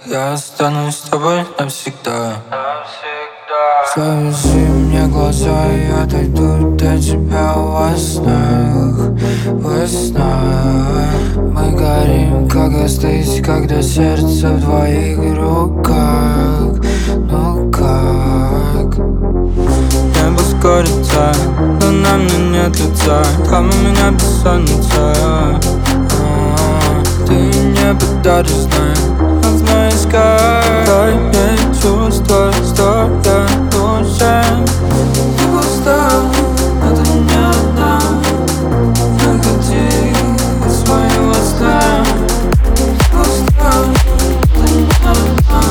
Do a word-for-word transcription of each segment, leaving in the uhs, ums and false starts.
Я останусь с тобой навсегда. Завяжи мне глаза, и я дойду до тебя во снах, во снах. Мы горим, как остыть, когда сердце в твоих руках. Ну как? Небо скорится, но на мне нет лица. Там у меня бессонница. А-а-а. Ты не подаришь знак, но знаешь как. Твои чувства стоят нужен. Ты устал, но ты не одна. Выходи из своего сна. Ты устал, но ты не одна.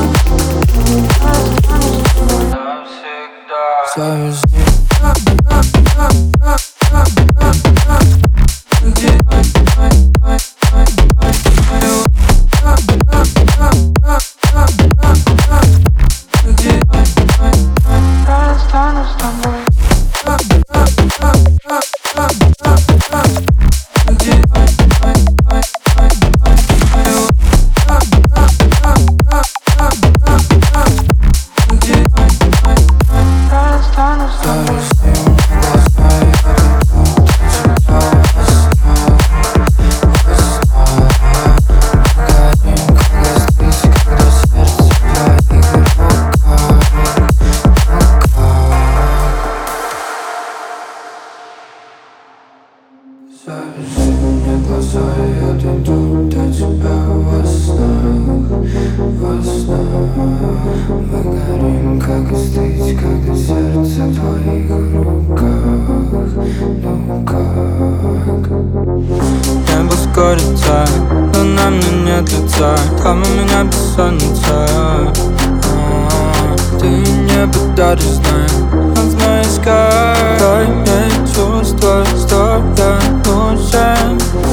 Завяжи. Завяжи мне глаза, и я дойду до тебя во снах, во снах. Мы горим, как остыть, когда сердце в твоих руках. Ну как? Небо скорится, но на мне нет лица. Там у меня бессонница. А-а-а. Ты не подаришь знак, но знаешь как. Твои чувства стоят нужен.